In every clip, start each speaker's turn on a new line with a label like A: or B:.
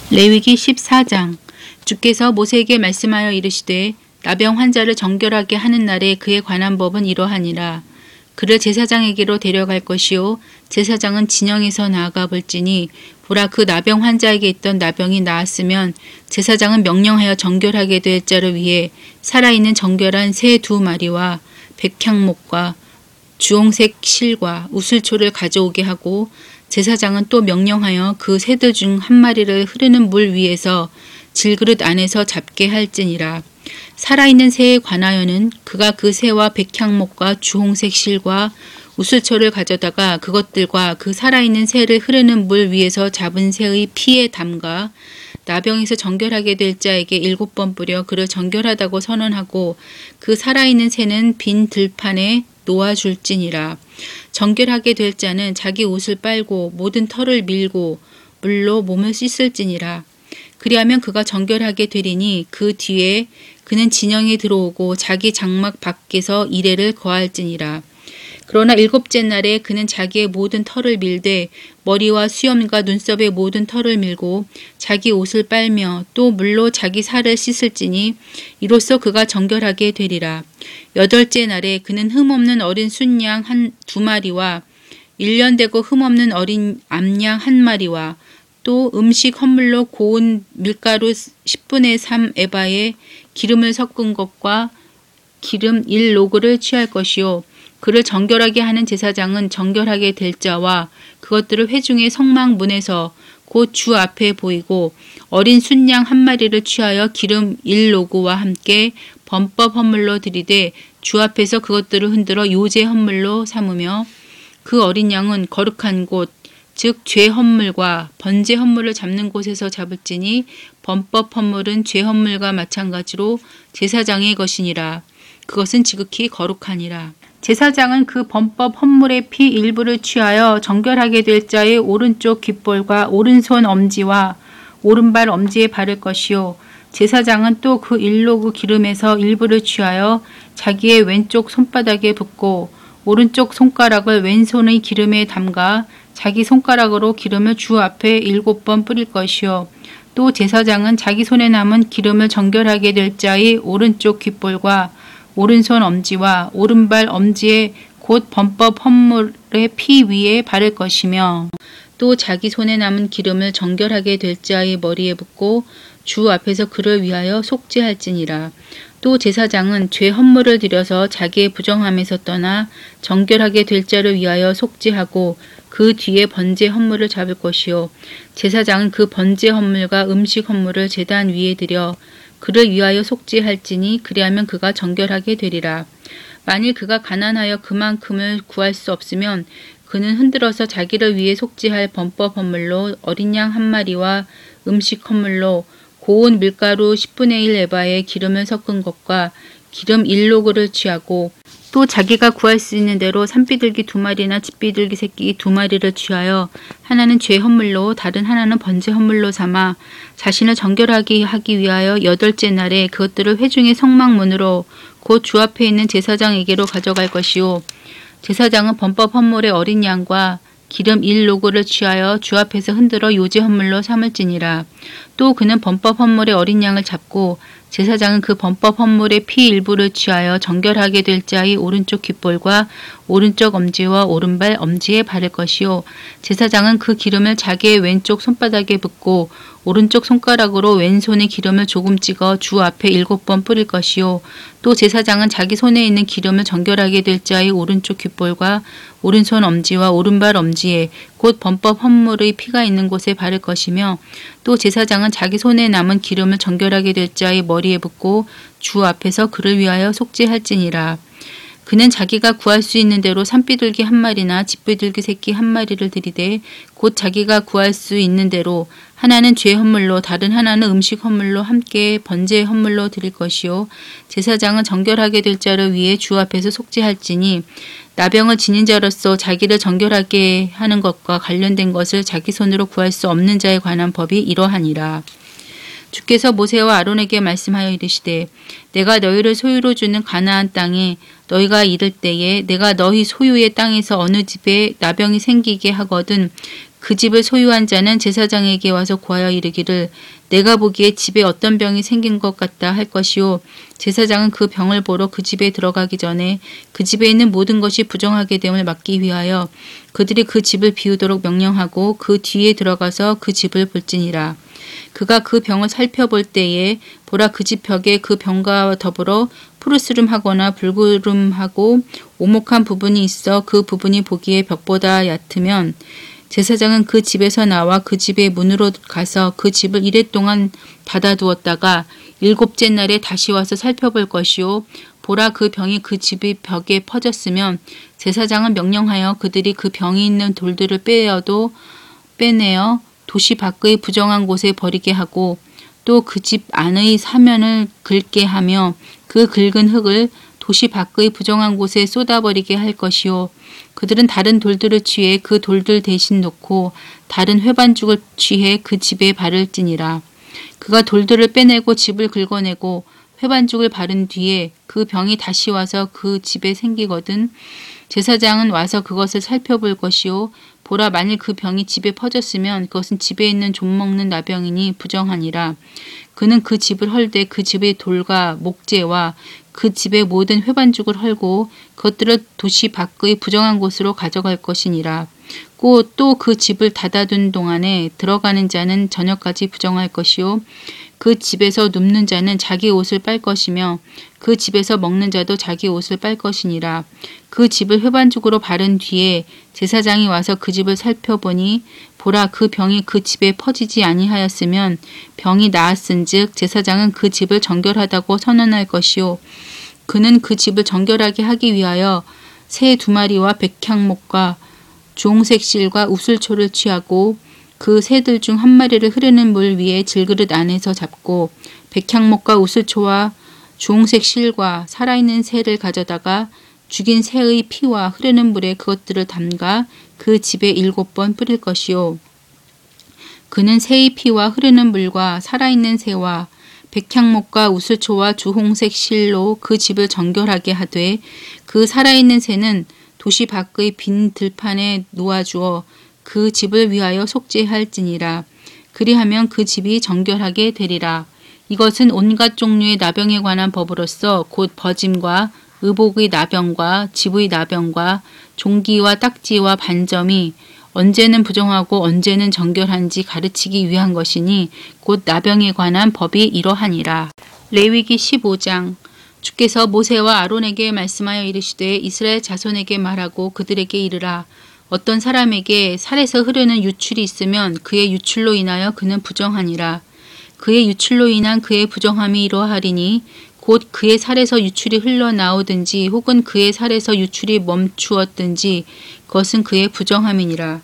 A: 레위기 14장. 주께서 모세에게 말씀하여 이르시되 나병 환자를 정결하게 하는 날에 그에 관한 법은 이러하니라. 그를 제사장에게로 데려갈 것이요 제사장은 진영에서 나아가 볼지니 보라 그 나병 환자에게 있던 나병이 나았으면 제사장은 명령하여 정결하게 될 자를 위해 살아있는 정결한 새 2마리와 백향목과 주홍색 실과 우슬초를 가져오게 하고 제사장은 또 명령하여 그 새들 중 1마리를 흐르는 물 위에서 질그릇 안에서 잡게 할지니라. 살아있는 새에 관하여는 그가 그 새와 백향목과 주홍색 실과 우슬초를 가져다가 그것들과 그 살아있는 새를 흐르는 물 위에서 잡은 새의 피에 담가 나병에서 정결하게 될 자에게 7번 뿌려 그를 정결하다고 선언하고 그 살아있는 새는 빈 들판에 놓아줄지니라. 정결하게 될 자는 자기 옷을 빨고 모든 털을 밀고 물로 몸을 씻을지니라. 그리하면 그가 정결하게 되리니 그 뒤에 그는 진영에 들어오고 자기 장막 밖에서 이레를 거할지니라. 그러나 7째 날에 그는 자기의 모든 털을 밀되 머리와 수염과 눈썹의 모든 털을 밀고 자기 옷을 빨며 또 물로 자기 살을 씻을지니 이로써 그가 정결하게 되리라. 8째 날에 그는 흠없는 어린 순양 2마리와 1년 되고 흠없는 어린 암양 1마리와 또 음식 헌물로 고운 밀가루 10분의 3 에바에 기름을 섞은 것과 기름 1로그를 취할 것이요 그를 정결하게 하는 제사장은 정결하게 될 자와 그것들을 회중의 성막 문에서 곧 주 앞에 보이고 어린 순양 1마리를 취하여 기름 1로그와 함께 범법 헌물로 드리되 주 앞에서 그것들을 흔들어 요제 헌물로 삼으며 그 어린 양은 거룩한 곳 즉 죄 헌물과 번제 헌물을 잡는 곳에서 잡을지니 범법 헌물은 죄 헌물과 마찬가지로 제사장의 것이니라. 그것은 지극히 거룩하니라. 제사장은 그 범법 헌물의 피 일부를 취하여 정결하게 될 자의 오른쪽 귓볼과 오른손 엄지와 오른발 엄지에 바를 것이요 제사장은 또 그 1로그 기름에서 일부를 취하여 자기의 왼쪽 손바닥에 붓고 오른쪽 손가락을 왼손의 기름에 담가 자기 손가락으로 기름을 주 앞에 7번 뿌릴 것이요 또 제사장은 자기 손에 남은 기름을 정결하게 될 자의 오른쪽 귓볼과 오른손 엄지와 오른발 엄지에 곧 범법 헌물의 피 위에 바를 것이며 또 자기 손에 남은 기름을 정결하게 될 자의 머리에 붓고 주 앞에서 그를 위하여 속죄할지니라. 또 제사장은 죄 헌물을 드려서 자기의 부정함에서 떠나 정결하게 될 자를 위하여 속죄하고 그 뒤에 번제 헌물을 잡을 것이요 제사장은 그 번제 헌물과 음식 헌물을 제단 위에 드려 그를 위하여 속죄할지니 그리하면 그가 정결하게 되리라. 만일 그가 가난하여 그만큼을 구할 수 없으면 그는 흔들어서 자기를 위해 속죄할 범법 헌물로 어린 양 1마리와 음식 헌물로 고운 밀가루 10분의 1 에바에 기름을 섞은 것과 기름 1로그를 취하고 또 자기가 구할 수 있는 대로 산비둘기 2마리나 집비둘기 새끼 2마리를 취하여 하나는 죄 헌물로 다른 하나는 번제 헌물로 삼아 자신을 정결하게 하기 위하여 8째 날에 그것들을 회중의 성막 문으로 곧 주 앞에 있는 제사장에게로 가져갈 것이요 제사장은 범법 헌물의 어린 양과 기름 1로그를 취하여 주 앞에서 흔들어 요제 헌물로 삼을지니라. 또 그는 범법 헌물의 어린 양을 잡고 제사장은 그 범법 헌물의 피 일부를 취하여 정결하게 될 자의 오른쪽 귓볼과 오른쪽 엄지와 오른발 엄지에 바를 것이요 제사장은 그 기름을 자기의 왼쪽 손바닥에 붓고 오른쪽 손가락으로 왼손에 기름을 조금 찍어 주 앞에 7번 뿌릴 것이요 또 제사장은 자기 손에 있는 기름을 정결하게 될 자의 오른쪽 귓볼과 오른손 엄지와 오른발 엄지에 곧 범법 헌물의 피가 있는 곳에 바를 것이며 또 제사장은 자기 손에 남은 기름을 정결하게 될 자의 머리에 붓고 주 앞에서 그를 위하여 속죄할지니라. 그는 자기가 구할 수 있는 대로 산비둘기 1마리나 집비둘기 새끼 1마리를 드리되 곧 자기가 구할 수 있는 대로 하나는 죄 헌물로 다른 하나는 음식 헌물로 함께 번제 헌물로 드릴 것이요 제사장은 정결하게 될 자를 위해 주 앞에서 속죄할지니 나병을 지닌 자로서 자기를 정결하게 하는 것과 관련된 것을 자기 손으로 구할 수 없는 자에 관한 법이 이러하니라. 주께서 모세와 아론에게 말씀하여 이르시되 내가 너희를 소유로 주는 가나안 땅에 너희가 이를 때에 내가 너희 소유의 땅에서 어느 집에 나병이 생기게 하거든 그 집을 소유한 자는 제사장에게 와서 구하여 이르기를 내가 보기에 집에 어떤 병이 생긴 것 같다 할 것이요 제사장은 그 병을 보러 그 집에 들어가기 전에 그 집에 있는 모든 것이 부정하게 됨을 막기 위하여 그들이 그 집을 비우도록 명령하고 그 뒤에 들어가서 그 집을 볼지니라. 그가 그 병을 살펴볼 때에 보라 그 집 벽에 그 병과 더불어 푸르스름하거나 불구름하고 오목한 부분이 있어 그 부분이 보기에 벽보다 얕으면 제사장은 그 집에서 나와 그 집의 문으로 가서 그 집을 이레 동안 닫아두었다가 일곱째 날에 다시 와서 살펴볼 것이요 보라 그 병이 그 집의 벽에 퍼졌으면 제사장은 명령하여 그들이 그 병이 있는 돌들을 빼내어 도시 밖의 부정한 곳에 버리게 하고 또 그 집 안의 사면을 긁게 하며 그 긁은 흙을 도시 밖의 부정한 곳에 쏟아버리게 할 것이요 그들은 다른 돌들을 취해 그 돌들 대신 놓고 다른 회반죽을 취해 그 집에 바를지니라. 그가 돌들을 빼내고 집을 긁어내고 회반죽을 바른 뒤에 그 병이 다시 와서 그 집에 생기거든 제사장은 와서 그것을 살펴볼 것이요 보라 만일 그 병이 집에 퍼졌으면 그것은 집에 있는 좀먹는 나병이니 부정하니라. 그는 그 집을 헐되 그 집의 돌과 목재와 그 집의 모든 회반죽을 헐고 그것들을 도시 밖의 부정한 곳으로 가져갈 것이니라. 또 그 집을 닫아둔 동안에 들어가는 자는 저녁까지 부정할 것이요 그 집에서 눕는 자는 자기 옷을 빨 것이며 그 집에서 먹는 자도 자기 옷을 빨 것이니라. 그 집을 회반죽으로 바른 뒤에 제사장이 와서 그 집을 살펴보니 보라 그 병이 그 집에 퍼지지 아니하였으면 병이 나았은즉 제사장은 그 집을 정결하다고 선언할 것이요 그는 그 집을 정결하게 하기 위하여 새 2마리와 백향목과 주홍색 실과 우슬초를 취하고 그 새들 중 1마리를 흐르는 물 위에 질그릇 안에서 잡고 백향목과 우슬초와 주홍색 실과 살아있는 새를 가져다가 죽인 새의 피와 흐르는 물에 그것들을 담가 그 집에 7번 뿌릴 것이요 그는 새의 피와 흐르는 물과 살아있는 새와 백향목과 우슬초와 주홍색 실로 그 집을 정결하게 하되 그 살아있는 새는 도시 밖의 빈 들판에 놓아주어 그 집을 위하여 속죄할지니라. 그리하면 그 집이 정결하게 되리라. 이것은 온갖 종류의 나병에 관한 법으로서 곧 버짐과 의복의 나병과 집의 나병과 종기와 딱지와 반점이 언제는 부정하고 언제는 정결한지 가르치기 위한 것이니 곧 나병에 관한 법이 이러하니라. 레위기 15장 주께서 모세와 아론에게 말씀하여 이르시되 이스라엘 자손에게 말하고 그들에게 이르라. 어떤 사람에게 살에서 흐르는 유출이 있으면 그의 유출로 인하여 그는 부정하니라. 그의 유출로 인한 그의 부정함이 이러하리니 곧 그의 살에서 유출이 흘러나오든지 혹은 그의 살에서 유출이 멈추었든지 그것은 그의 부정함이니라.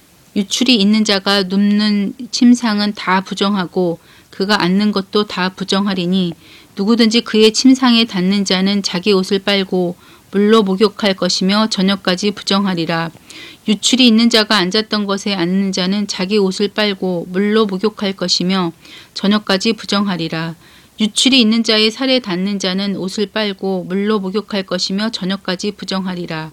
A: 유출이 있는 자가 눕는 침상은 다 부정하고 그가 앉는 것도 다 부정하리니 누구든지 그의 침상에 닿는 자는 자기 옷을 빨고 물로 목욕할 것이며 저녁까지 부정하리라. 유출이 있는 자가 앉았던 것에 앉는 자는 자기 옷을 빨고 물로 목욕할 것이며 저녁까지 부정하리라. 유출이 있는 자의 살에 닿는 자는 옷을 빨고 물로 목욕할 것이며 저녁까지 부정하리라.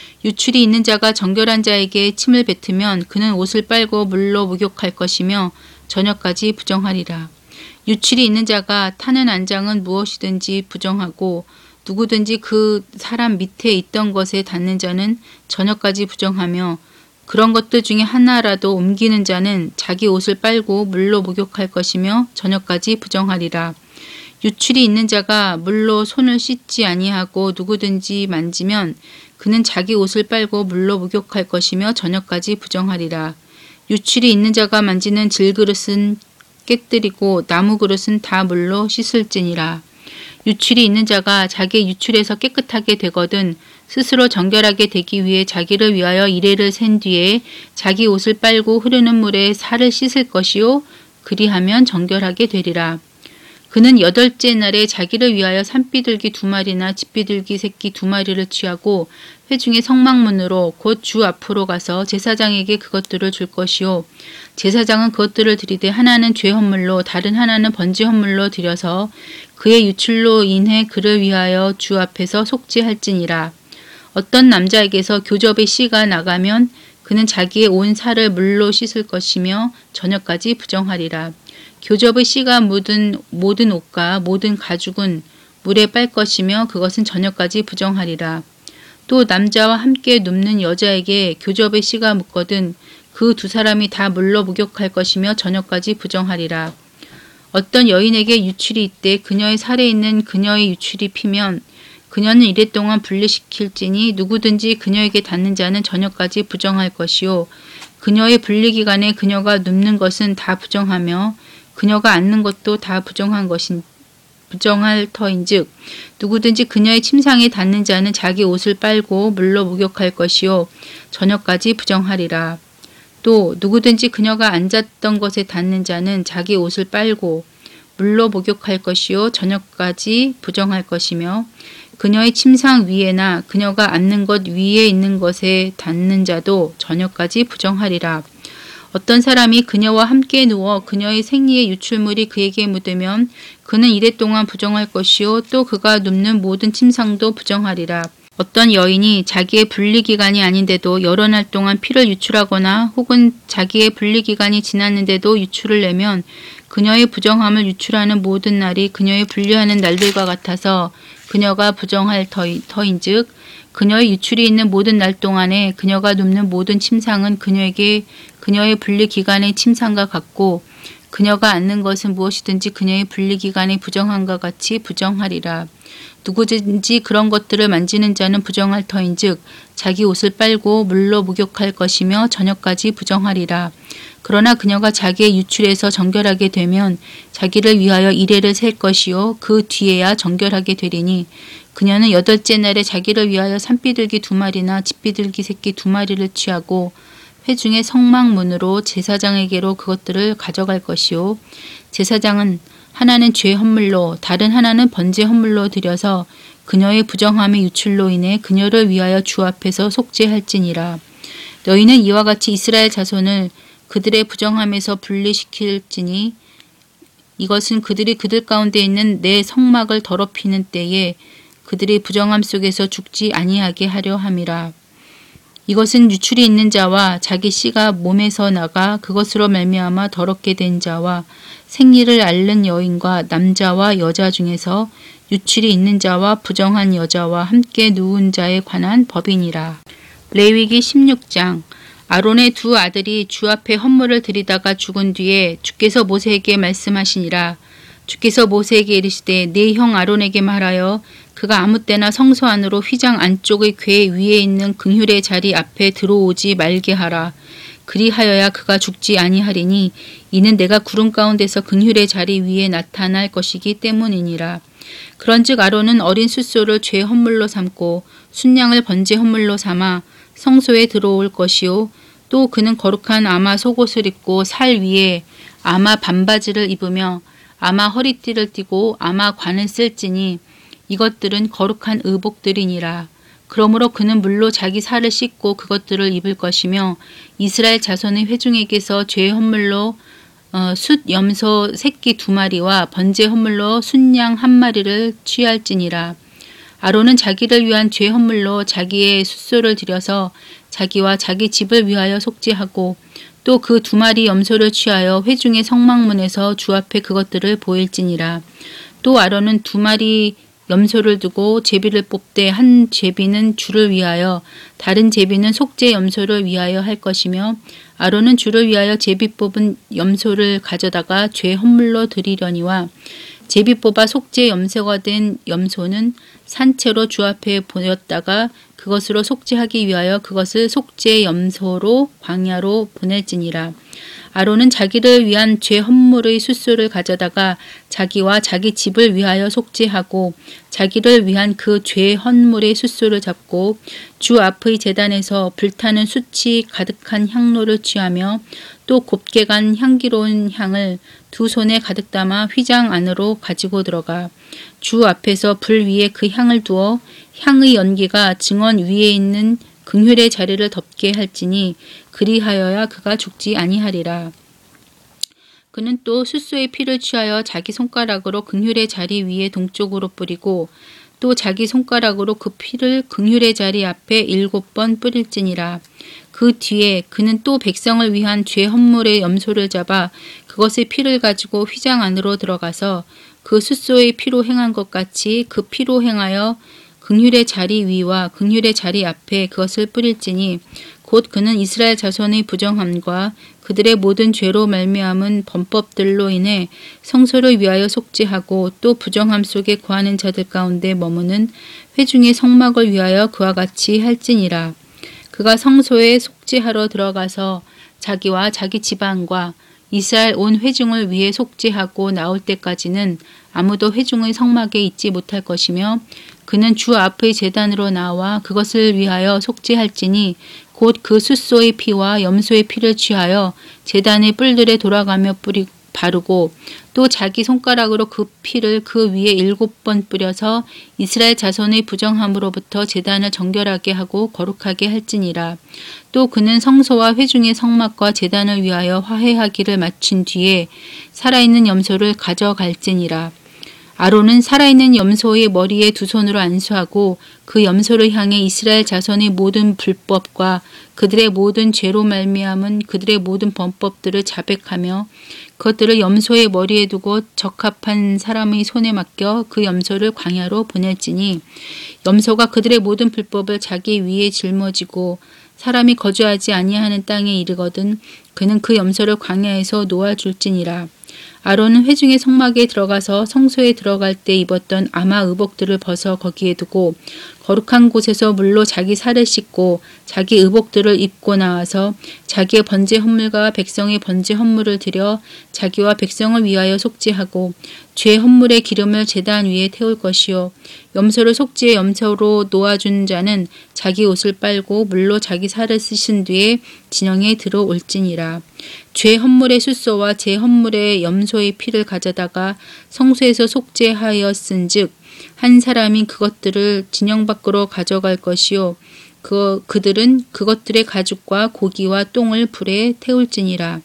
A: 유출이 있는 자가 정결한 자에게 침을 뱉으면 그는 옷을 빨고 물로 목욕할 것이며 저녁까지 부정하리라. 유출이 있는 자가 타는 안장은 무엇이든지 부정하고 누구든지 그 사람 밑에 있던 것에 닿는 자는 저녁까지 부정하며 그런 것들 중에 하나라도 옮기는 자는 자기 옷을 빨고 물로 목욕할 것이며 저녁까지 부정하리라. 유출이 있는 자가 물로 손을 씻지 아니하고 누구든지 만지면 그는 자기 옷을 빨고 물로 목욕할 것이며 저녁까지 부정하리라. 유출이 있는 자가 만지는 질그릇은 깨뜨리고 나무 그릇은 다 물로 씻을지니라. 유출이 있는 자가 자기 유출에서 깨끗하게 되거든 스스로 정결하게 되기 위해 자기를 위하여 이레를 센 뒤에 자기 옷을 빨고 흐르는 물에 살을 씻을 것이요 그리하면 정결하게 되리라. 그는 8째 날에 자기를 위하여 산비둘기 2마리나 집비둘기 새끼 2마리를 취하고 회중의 성막문으로 곧 주 앞으로 가서 제사장에게 그것들을 줄 것이요 제사장은 그것들을 드리되 하나는 죄 헌물로 다른 하나는 번제 헌물로 드려서 그의 유출로 인해 그를 위하여 주 앞에서 속죄할지니라. 어떤 남자에게서 교접의 씨가 나가면 그는 자기의 온 살을 물로 씻을 것이며 저녁까지 부정하리라. 교접의 씨가 묻은 모든 옷과 모든 가죽은 물에 빨 것이며 그것은 저녁까지 부정하리라. 또 남자와 함께 눕는 여자에게 교접의 씨가 묻거든 그 두 사람이 다 물로 목욕할 것이며 저녁까지 부정하리라. 어떤 여인에게 유출이 있되 그녀의 살에 있는 그녀의 유출이 피면 그녀는 이랫동안 분리시킬지니 누구든지 그녀에게 닿는 자는 저녁까지 부정할 것이요 그녀의 분리기간에 그녀가 눕는 것은 다 부정하며 그녀가 앉는 것도 다 부정할 터인즉 누구든지 그녀의 침상에 닿는 자는 자기 옷을 빨고 물로 목욕할 것이요 저녁까지 부정하리라. 또 누구든지 그녀가 앉았던 것에 닿는 자는 자기 옷을 빨고 물로 목욕할 것이요 저녁까지 부정할 것이며 그녀의 침상 위에나 그녀가 앉는 것 위에 있는 것에 닿는 자도 저녁까지 부정하리라. 어떤 사람이 그녀와 함께 누워 그녀의 생리의 유출물이 그에게 묻으면 그는 이랫동안 부정할 것이요 또 그가 눕는 모든 침상도 부정하리라. 어떤 여인이 자기의 분리기간이 아닌데도 여러 날 동안 피를 유출하거나 혹은 자기의 분리기간이 지났는데도 유출을 내면 그녀의 부정함을 유출하는 모든 날이 그녀의 분리하는 날들과 같아서 그녀가 부정할 터인즉 그녀의 유출이 있는 모든 날 동안에 그녀가 눕는 모든 침상은 그녀에게 그녀의 분리기간의 침상과 같고 그녀가 앉는 것은 무엇이든지 그녀의 분리기간의 부정함과 같이 부정하리라. 누구든지 그런 것들을 만지는 자는 부정할 터인즉 자기 옷을 빨고 물로 목욕할 것이며 저녁까지 부정하리라. 그러나 그녀가 자기의 유출에서 정결하게 되면 자기를 위하여 이레를 셀 것이요 그 뒤에야 정결하게 되리니 그녀는 8째 날에 자기를 위하여 산비둘기 2마리나 집비둘기 새끼 2마리를 취하고 회중의 성막문으로 제사장에게로 그것들을 가져갈 것이요 제사장은 하나는 죄 헌물로 다른 하나는 번제 헌물로 드려서 그녀의 부정함의 유출로 인해 그녀를 위하여 주 앞에서 속죄할지니라. 너희는 이와 같이 이스라엘 자손을 그들의 부정함에서 분리시킬지니 이것은 그들이 그들 가운데 있는 내 성막을 더럽히는 때에 그들이 부정함 속에서 죽지 아니하게 하려 함이라. 이것은 유출이 있는 자와 자기 씨가 몸에서 나가 그것으로 말미암아 더럽게 된 자와 생리를 앓는 여인과 남자와 여자 중에서 유출이 있는 자와 부정한 여자와 함께 누운 자에 관한 법이니라. 레위기 16장. 아론의 2 아들이 주 앞에 헌물을 드리다가 죽은 뒤에 주께서 모세에게 말씀하시니라. 주께서 모세에게 이르시되 네 형 아론에게 말하여 그가 아무 때나 성소 안으로 휘장 안쪽의 궤 위에 있는 긍휼의 자리 앞에 들어오지 말게 하라. 그리하여야 그가 죽지 아니하리니 이는 내가 구름 가운데서 긍휼의 자리 위에 나타날 것이기 때문이니라. 그런즉 아론은 어린 숫소를 죄 헌물로 삼고 순양을 번제 헌물로 삼아 성소에 들어올 것이요 또 그는 거룩한 아마 속옷을 입고 살 위에 아마 반바지를 입으며 아마 허리띠를 띠고 아마 관을 쓸지니 이것들은 거룩한 의복들이니라. 그러므로 그는 물로 자기 살을 씻고 그것들을 입을 것이며 이스라엘 자손의 회중에게서 죄 헌물로 숫 염소 새끼 2마리와 번제 헌물로 순양 1마리를 취할지니라. 아론은 자기를 위한 죄 헌물로 자기의 숫소를 드려서 자기와 자기 집을 위하여 속죄하고 또 그 2마리 염소를 취하여 회중의 성막문에서 주 앞에 그것들을 보일지니라. 또 아론은 2마리 염소를 두고 제비를 뽑되 한 제비는 주를 위하여 다른 제비는 속죄 염소를 위하여 할 것이며 아론은 주를 위하여 제비 뽑은 염소를 가져다가 죄 헌물로 드리려니와 제비 뽑아 속죄 염소가 된 염소는 산채로 주 앞에 보냈다가 그것으로 속죄하기 위하여 그것을 속죄 염소로 광야로 보낼지니라. 아론은 자기를 위한 죄 헌물의 숫소를 가져다가 자기와 자기 집을 위하여 속죄하고 자기를 위한 그 죄 헌물의 숫소를 잡고 주 앞의 제단에서 불타는 숯이 가득한 향로를 취하며 또 곱게 간 향기로운 향을 2 손에 가득 담아 휘장 안으로 가지고 들어가 주 앞에서 불 위에 그 향을 두어 향의 연기가 증언 위에 있는 긍휼의 자리를 덮게 할지니 그리하여야 그가 죽지 아니하리라. 그는 또 숫소의 피를 취하여 자기 손가락으로 긍휼의 자리 위에 동쪽으로 뿌리고 또 자기 손가락으로 그 피를 긍휼의 자리 앞에 7번 뿌릴지니라. 그 뒤에 그는 또 백성을 위한 죄 헌물의 염소를 잡아 그것의 피를 가지고 휘장 안으로 들어가서 그 숫소의 피로 행한 것 같이 그 피로 행하여 긍휼의 자리 위와 긍휼의 자리 앞에 그것을 뿌릴지니 곧 그는 이스라엘 자손의 부정함과 그들의 모든 죄로 말미암은 범법들로 인해 성소를 위하여 속죄하고 또 부정함 속에 거하는 자들 가운데 머무는 회중의 성막을 위하여 그와 같이 할지니라. 그가 성소에 속죄하러 들어가서 자기와 자기 집안과 이스라엘 온 회중을 위해 속죄하고 나올 때까지는 아무도 회중의 성막에 있지 못할 것이며 그는 주 앞의 제단으로 나와 그것을 위하여 속죄할지니 곧 그 숫소의 피와 염소의 피를 취하여 제단의 뿔들에 돌아가며 바르고 또 자기 손가락으로 그 피를 그 위에 7번 뿌려서 이스라엘 자손의 부정함으로부터 제단을 정결하게 하고 거룩하게 할지니라. 또 그는 성소와 회중의 성막과 제단을 위하여 화해하기를 마친 뒤에 살아있는 염소를 가져갈지니라. 아론은 살아있는 염소의 머리에 두 손으로 안수하고 그 염소를 향해 이스라엘 자손의 모든 불법과 그들의 모든 죄로 말미암은 그들의 모든 범법들을 자백하며 그것들을 염소의 머리에 두고 적합한 사람의 손에 맡겨 그 염소를 광야로 보낼지니 염소가 그들의 모든 불법을 자기 위에 짊어지고 사람이 거주하지 아니하는 땅에 이르거든 그는 그 염소를 광야에서 놓아줄지니라. 아론은 회중의 성막에 들어가서 성소에 들어갈 때 입었던 아마 의복들을 벗어 거기에 두고 거룩한 곳에서 물로 자기 살을 씻고 자기 의복들을 입고 나와서 자기의 번제 헌물과 백성의 번제 헌물을 드려 자기와 백성을 위하여 속죄하고 죄 헌물의 기름을 제단 위에 태울 것이요 염소를 속죄의 염소로 놓아준 자는 자기 옷을 빨고 물로 자기 살을 씻은 뒤에 진영에 들어올지니라. 죄 헌물의 숫소와 제 헌물의 염소의 피를 가져다가 성소에서 속죄하였은즉 한 사람이 그것들을 진영 밖으로 가져갈 것이요 그들은 그것들의 가죽과 고기와 똥을 불에 태울지니라.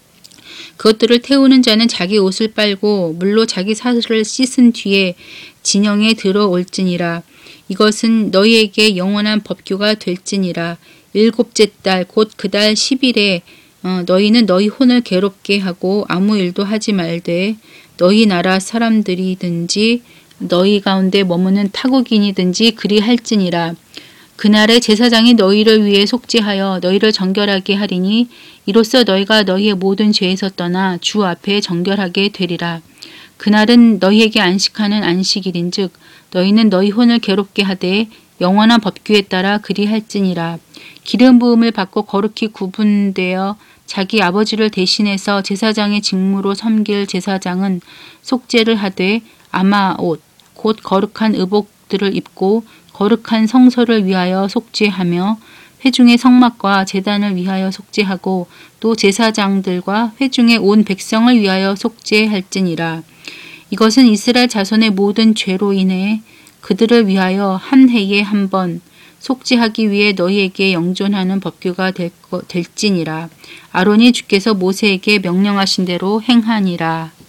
A: 그것들을 태우는 자는 자기 옷을 빨고 물로 자기 살을 씻은 뒤에 진영에 들어올지니라. 이것은 너희에게 영원한 법규가 될지니라. 7째 달 곧 그 달 10일에 너희는 너희 혼을 괴롭게 하고 아무 일도 하지 말되 너희 나라 사람들이든지 너희 가운데 머무는 타국인이든지 그리할지니라. 그날에 제사장이 너희를 위해 속죄하여 너희를 정결하게 하리니 이로써 너희가 너희의 모든 죄에서 떠나 주 앞에 정결하게 되리라. 그날은 너희에게 안식하는 안식일인즉 너희는 너희 혼을 괴롭게 하되 영원한 법규에 따라 그리할지니라. 기름 부음을 받고 거룩히 구분되어 자기 아버지를 대신해서 제사장의 직무로 섬길 제사장은 속죄를 하되 아마 옷 곧 거룩한 의복들을 입고 거룩한 성소를 위하여 속죄하며 회중의 성막과 제단을 위하여 속죄하고 또 제사장들과 회중의 온 백성을 위하여 속죄할지니라. 이것은 이스라엘 자손의 모든 죄로 인해 그들을 위하여 한 해에 한 번 속죄하기 위해 너희에게 영존하는 법규가 될지니라. 아론이 주께서 모세에게 명령하신 대로 행하니라.